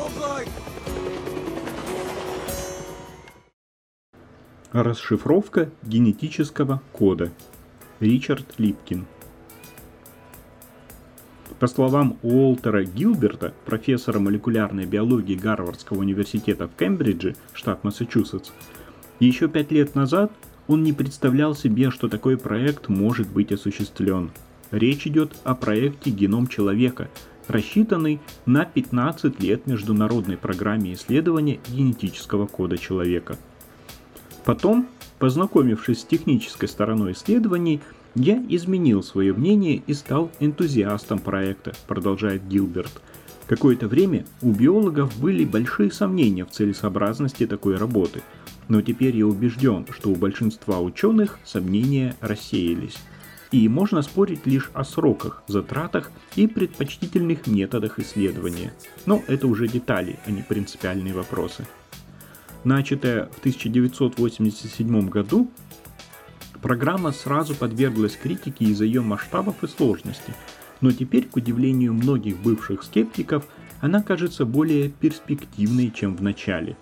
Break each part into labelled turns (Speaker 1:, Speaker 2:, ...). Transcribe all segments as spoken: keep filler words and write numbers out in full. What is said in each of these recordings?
Speaker 1: Расшифровка генетического кода. Ричард Липкин. По словам Уолтера Гилберта, профессора молекулярной биологии Гарвардского университета в Кембридже, штат Массачусетс, еще пять лет назад он не представлял себе, что такой проект может быть осуществлен. Речь идет о проекте «Геном человека», рассчитанный на пятнадцать лет международной программе исследования генетического кода человека. Потом, познакомившись с технической стороной исследований, я изменил свое мнение и стал энтузиастом проекта, продолжает Гилберт. Какое-то время у биологов были большие сомнения в целесообразности такой работы, но теперь я убежден, что у большинства ученых сомнения рассеялись. И можно спорить лишь о сроках, затратах и предпочтительных методах исследования. Но это уже детали, а не принципиальные вопросы. Начатая в тысяча девятьсот восемьдесят седьмом году, программа сразу подверглась критике из-за ее масштабов и сложности, но теперь, к удивлению многих бывших скептиков, она кажется более перспективной, чем в начале.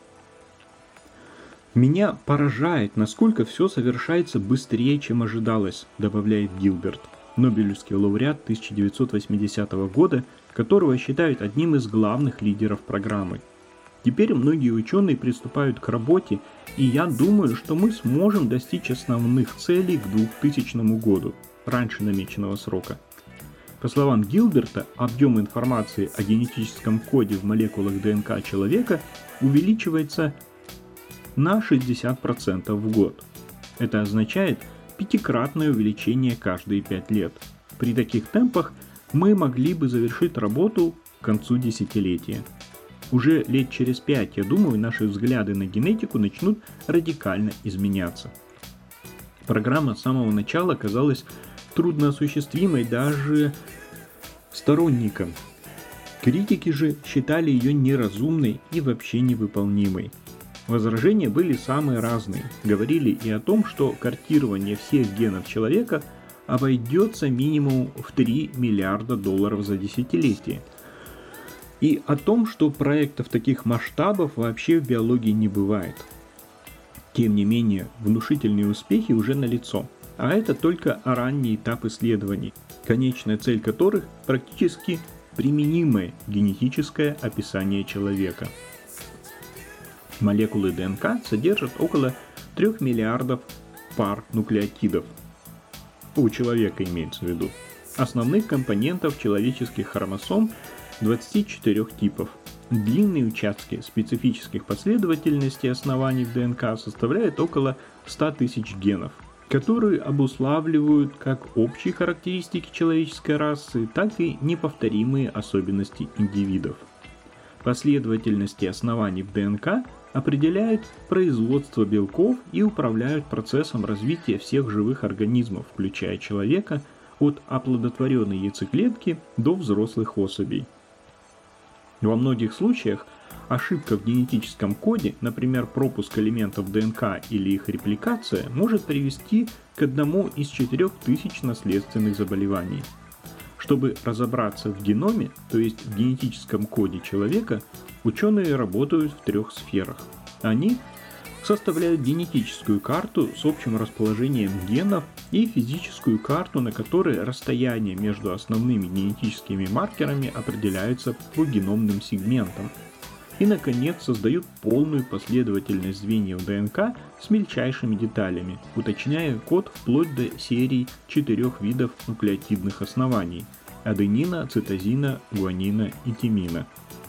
Speaker 1: «Меня поражает, насколько все совершается быстрее, чем ожидалось», добавляет Гилберт, нобелевский лауреат тысяча девятьсот восьмидесятого года, которого считают одним из главных лидеров программы. Теперь многие ученые приступают к работе, и я думаю, что мы сможем достичь основных целей к двухтысячному году, раньше намеченного срока. По словам Гилберта, объем информации о генетическом коде в молекулах ДНК человека увеличивается на шестьдесят процентов в год. Это означает пятикратное увеличение каждые пять лет. При таких темпах мы могли бы завершить работу к концу десятилетия. Уже лет через пять, я думаю, наши взгляды на генетику начнут радикально изменяться. Программа с самого начала казалась трудноосуществимой даже сторонникам. Критики же считали ее неразумной и вообще невыполнимой. Возражения были самые разные. Говорили и о том, что картирование всех генов человека обойдется минимум в три миллиарда долларов за десятилетие. И о том, что проектов таких масштабов вообще в биологии не бывает. Тем не менее, внушительные успехи уже налицо, а это только ранний этап исследований, конечная цель которых практически применимое генетическое описание человека. Молекулы ДНК содержат около трех миллиардов пар нуклеотидов. У человека имеется в виду. Основных компонентов человеческих хромосом двадцати четырёх типов. Длинные участки специфических последовательностей оснований в ДНК составляют около ста тысяч генов, которые обуславливают как общие характеристики человеческой расы, так и неповторимые особенности индивидов. Последовательности оснований в ДНК определяют производство белков и управляют процессом развития всех живых организмов, включая человека, от оплодотворенной яйцеклетки до взрослых особей. Во многих случаях ошибка в генетическом коде, например, пропуск элементов ДНК или их репликация, может привести к одному из четырех тысяч наследственных заболеваний. Чтобы разобраться в геноме, то есть в генетическом коде человека, ученые работают в трех сферах. Они составляют генетическую карту с общим расположением генов и физическую карту, на которой расстояние между основными генетическими маркерами определяется по геномным сегментам. И, наконец, создают полную последовательность звеньев ДНК с мельчайшими деталями, уточняя код вплоть до серий четырех видов нуклеотидных оснований – аденина, цитозина, гуанина и тимина.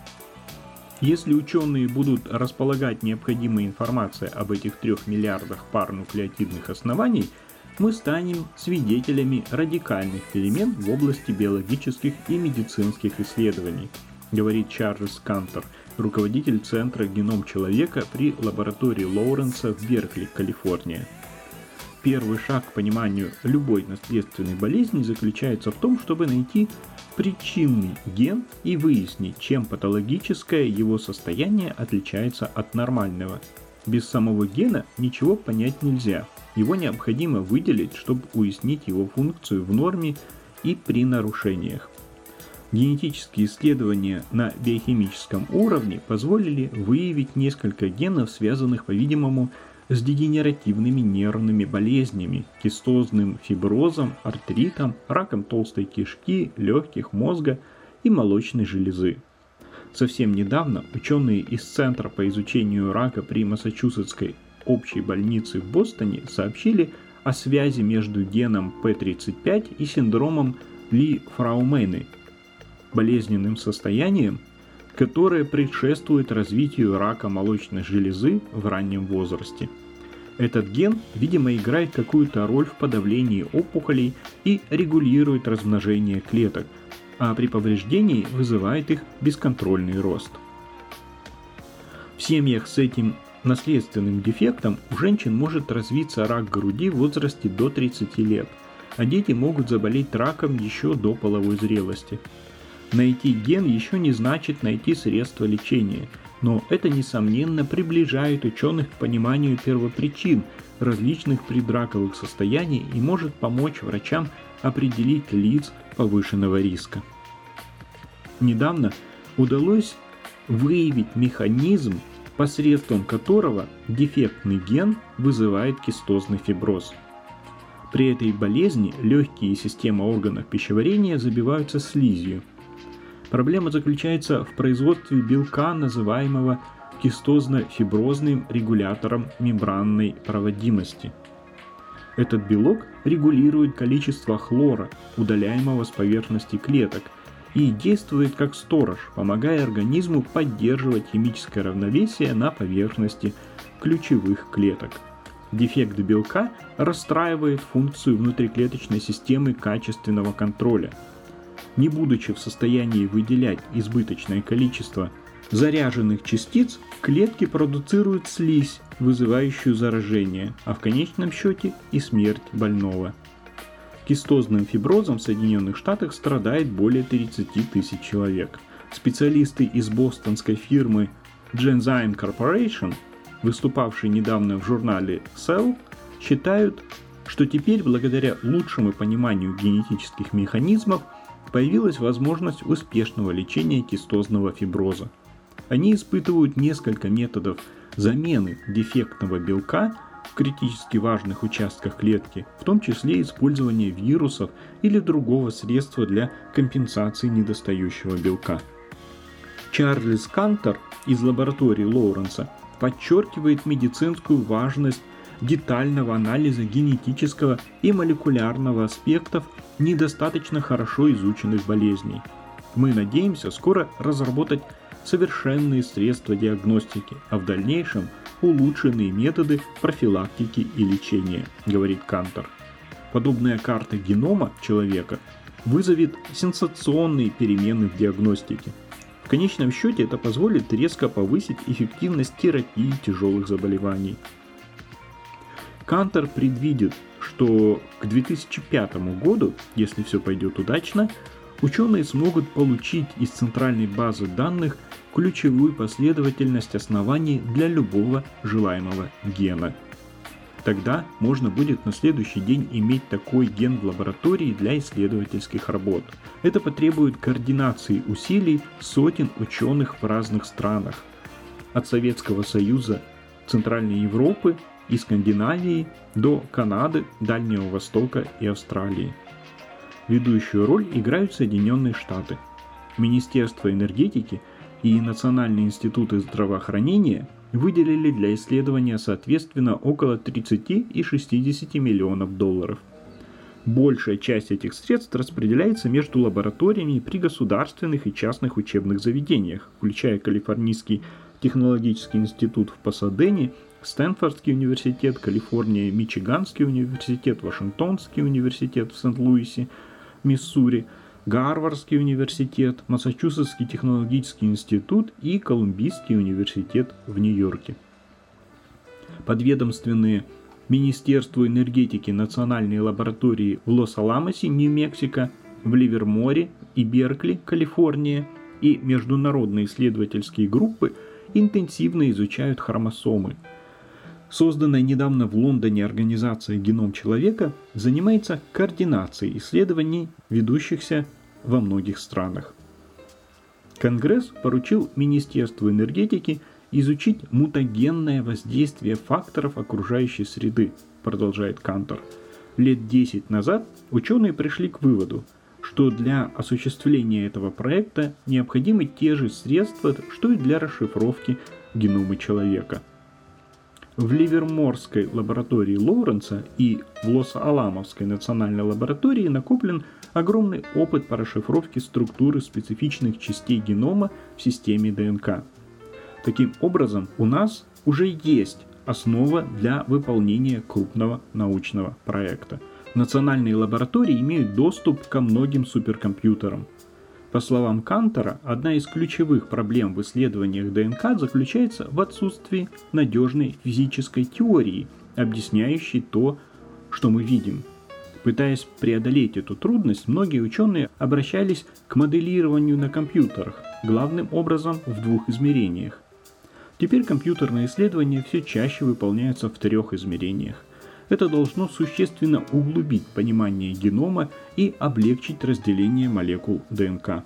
Speaker 1: Если ученые будут располагать необходимой информацией об этих трех миллиардах пар нуклеотидных оснований, мы станем свидетелями радикальных перемен в области биологических и медицинских исследований, говорит Чарльз Кантор, руководитель Центра «Геном человека» при лаборатории Лоуренса в Беркли, Калифорния. Первый шаг к пониманию любой наследственной болезни заключается в том, чтобы найти причинный ген и выяснить, чем патологическое его состояние отличается от нормального. Без самого гена ничего понять нельзя. Его необходимо выделить, чтобы уяснить его функцию в норме и при нарушениях. Генетические исследования на биохимическом уровне позволили выявить несколько генов, связанных, по-видимому, с дегенеративными нервными болезнями, кистозным фиброзом, артритом, раком толстой кишки, легких, мозга и молочной железы. Совсем недавно ученые из Центра по изучению рака при Массачусетской общей больнице в Бостоне сообщили о связи между геном пэ тридцать пять и синдромом Ли-Фраумены, болезненным состоянием, которое предшествует развитию рака молочной железы в раннем возрасте. Этот ген, видимо, играет какую-то роль в подавлении опухолей и регулирует размножение клеток, а при повреждении вызывает их бесконтрольный рост. В семьях с этим наследственным дефектом у женщин может развиться рак груди в возрасте до тридцати лет, а дети могут заболеть раком еще до половой зрелости. Найти ген еще не значит найти средства лечения, но это, несомненно, приближает ученых к пониманию первопричин различных предраковых состояний и может помочь врачам определить лиц повышенного риска. Недавно удалось выявить механизм, посредством которого дефектный ген вызывает кистозный фиброз. При этой болезни легкие и система органов пищеварения забиваются слизью. Проблема заключается в производстве белка, называемого кистозно-фиброзным регулятором мембранной проводимости. Этот белок регулирует количество хлора, удаляемого с поверхности клеток, и действует как сторож, помогая организму поддерживать химическое равновесие на поверхности ключевых клеток. Дефект белка расстраивает функцию внутриклеточной системы качественного контроля. Не будучи в состоянии выделять избыточное количество заряженных частиц, клетки продуцируют слизь, вызывающую заражение, а в конечном счете и смерть больного. Кистозным фиброзом в Соединенных Штатах страдает более тридцати тысяч человек. Специалисты из бостонской фирмы Genzyme Corporation, выступавшие недавно в журнале Cell, считают, что теперь, благодаря лучшему пониманию генетических механизмов, появилась возможность успешного лечения кистозного фиброза. Они испытывают несколько методов замены дефектного белка в критически важных участках клетки, в том числе использование вирусов или другого средства для компенсации недостающего белка. Чарльз Кантор из лаборатории Лоуренса подчеркивает медицинскую важность детального анализа генетического и молекулярного аспектов недостаточно хорошо изученных болезней. Мы надеемся скоро разработать совершенные средства диагностики, а в дальнейшем улучшенные методы профилактики и лечения, говорит Кантор. Подобная карта генома человека вызовет сенсационные перемены в диагностике. В конечном счете это позволит резко повысить эффективность терапии тяжелых заболеваний. Кантор предвидит, что к две тысячи пятому году, если все пойдет удачно, ученые смогут получить из центральной базы данных ключевую последовательность оснований для любого желаемого гена. Тогда можно будет на следующий день иметь такой ген в лаборатории для исследовательских работ. Это потребует координации усилий сотен ученых в разных странах, от Советского Союза, Центральной Европы и Скандинавии до Канады, Дальнего Востока и Австралии. Ведущую роль играют Соединенные Штаты. Министерство энергетики и Национальные институты здравоохранения выделили для исследования соответственно около тридцати и шестидесяти миллионов долларов. Большая часть этих средств распределяется между лабораториями при государственных и частных учебных заведениях, включая Калифорнийский технологический институт в Пасадене, Стэнфордский университет, Калифорния, Мичиганский университет, Вашингтонский университет в Сент-Луисе, Миссури, Гарвардский университет, Массачусетский технологический институт и Колумбийский университет в Нью-Йорке. Подведомственные Министерству энергетики национальные лаборатории в Лос-Аламосе, Нью-Мексико, в Ливерморе и Беркли, Калифорния, и международные исследовательские группы интенсивно изучают хромосомы. Созданная недавно в Лондоне организация «Геном человека» занимается координацией исследований, ведущихся во многих странах. Конгресс поручил Министерству энергетики изучить мутагенное воздействие факторов окружающей среды, продолжает Кантор. Лет десять назад ученые пришли к выводу, что для осуществления этого проекта необходимы те же средства, что и для расшифровки генома человека. В Ливерморской лаборатории Лоуренса и в Лос-Аламосской национальной лаборатории накоплен огромный опыт по расшифровке структуры специфичных частей генома в системе ДНК. Таким образом, у нас уже есть основа для выполнения крупного научного проекта. Национальные лаборатории имеют доступ ко многим суперкомпьютерам. По словам Кантора, одна из ключевых проблем в исследованиях ДНК заключается в отсутствии надежной физической теории, объясняющей то, что мы видим. Пытаясь преодолеть эту трудность, многие ученые обращались к моделированию на компьютерах, главным образом в двух измерениях. Теперь компьютерные исследования все чаще выполняются в трех измерениях. Это должно существенно углубить понимание генома и облегчить разделение молекул ДНК.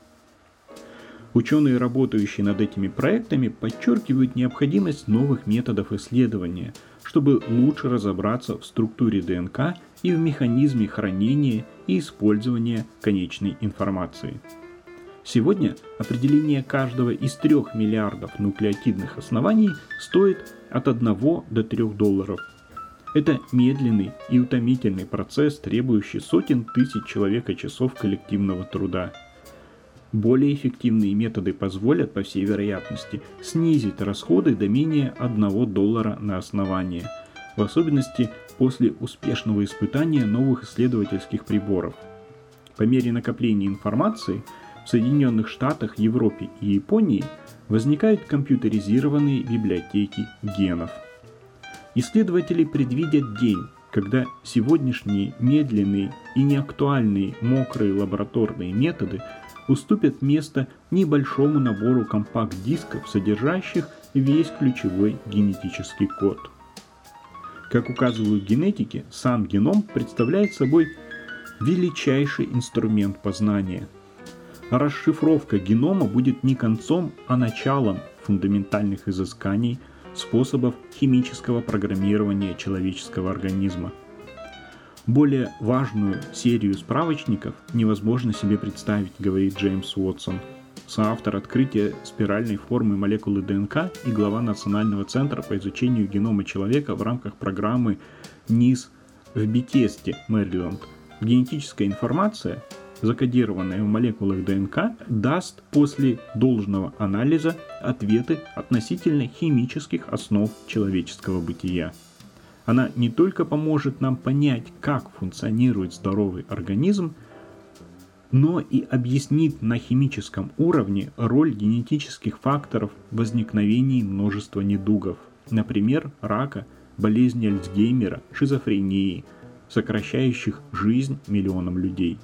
Speaker 1: Ученые, работающие над этими проектами, подчеркивают необходимость новых методов исследования, чтобы лучше разобраться в структуре ДНК и в механизме хранения и использования конечной информации. Сегодня определение каждого из трех миллиардов нуклеотидных оснований стоит от одного до трёх долларов. Это медленный и утомительный процесс, требующий сотен тысяч человека-часов коллективного труда. Более эффективные методы позволят, по всей вероятности, снизить расходы до менее одного доллара на основание, в особенности после успешного испытания новых исследовательских приборов. По мере накопления информации в Соединенных Штатах, Европе и Японии возникают компьютеризированные библиотеки генов. Исследователи предвидят день, когда сегодняшние медленные и неактуальные мокрые лабораторные методы уступят место небольшому набору компакт-дисков, содержащих весь ключевой генетический код. Как указывают генетики, сам геном представляет собой величайший инструмент познания. Расшифровка генома будет не концом, а началом фундаментальных изысканий способов химического программирования человеческого организма. Более важную серию справочников невозможно себе представить, говорит Джеймс Уотсон, соавтор открытия спиральной формы молекулы ДНК и глава Национального центра по изучению генома человека в рамках программы НИС в Бетесде, Мэриленд. Генетическая информация, закодированная в молекулах ДНК, даст после должного анализа ответы относительно химических основ человеческого бытия. Она не только поможет нам понять, как функционирует здоровый организм, но и объяснит на химическом уровне роль генетических факторов в возникновении множества недугов, например, рака, болезни Альцгеймера, шизофрении, сокращающих жизнь миллионам людей.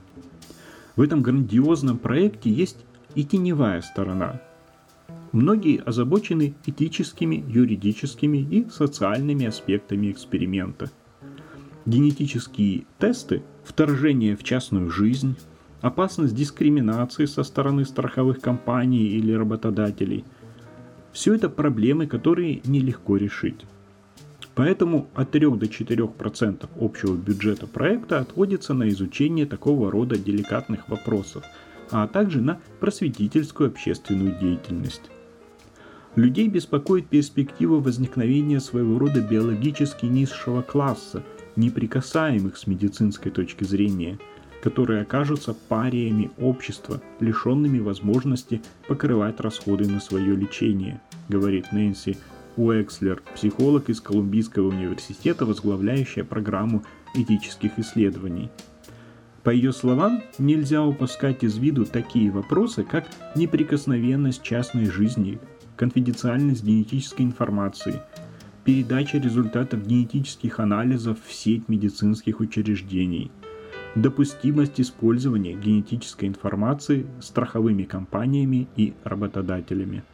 Speaker 1: В этом грандиозном проекте есть и теневая сторона. Многие озабочены этическими, юридическими и социальными аспектами эксперимента. Генетические тесты, вторжение в частную жизнь, опасность дискриминации со стороны страховых компаний или работодателей – все это проблемы, которые нелегко решить. Поэтому от трёх до четырёх процентов общего бюджета проекта отводится на изучение такого рода деликатных вопросов, а также на просветительскую общественную деятельность. Людей беспокоит перспектива возникновения своего рода биологически низшего класса, неприкасаемых с медицинской точки зрения, которые окажутся париями общества, лишенными возможности покрывать расходы на свое лечение, говорит Нэнси Уэкслер, психолог из Колумбийского университета, возглавляющая программу этических исследований. По ее словам, нельзя упускать из виду такие вопросы, как неприкосновенность частной жизни, конфиденциальность генетической информации, передача результатов генетических анализов в сеть медицинских учреждений, допустимость использования генетической информации страховыми компаниями и работодателями.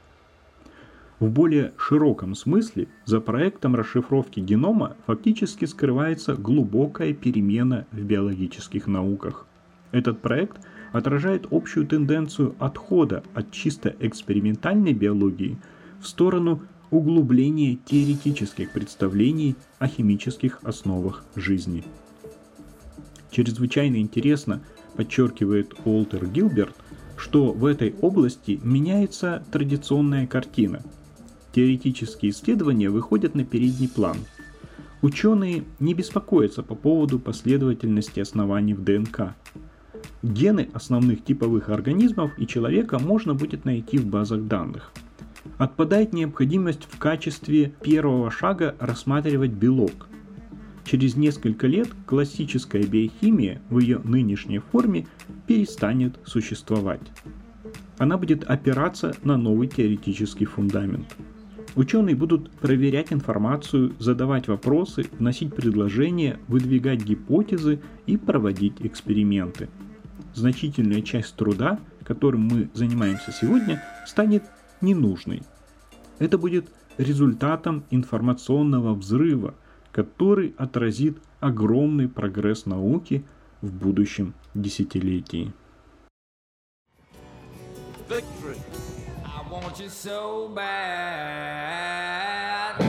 Speaker 1: В более широком смысле за проектом расшифровки генома фактически скрывается глубокая перемена в биологических науках. Этот проект отражает общую тенденцию отхода от чисто экспериментальной биологии в сторону углубления теоретических представлений о химических основах жизни. Чрезвычайно интересно, подчеркивает Уолтер Гилберт, что в этой области меняется традиционная картина. Теоретические исследования выходят на передний план. Ученые не беспокоятся по поводу последовательности оснований в ДНК. Гены основных типовых организмов и человека можно будет найти в базах данных. Отпадает необходимость в качестве первого шага рассматривать белок. Через несколько лет классическая биохимия в ее нынешней форме перестанет существовать. Она будет опираться на новый теоретический фундамент. Ученые будут проверять информацию, задавать вопросы, вносить предложения, выдвигать гипотезы и проводить эксперименты. Значительная часть труда, которым мы занимаемся сегодня, станет ненужной. Это будет результатом информационного взрыва, который отразит огромный прогресс науки в будущем десятилетии. Victory. I want you so bad.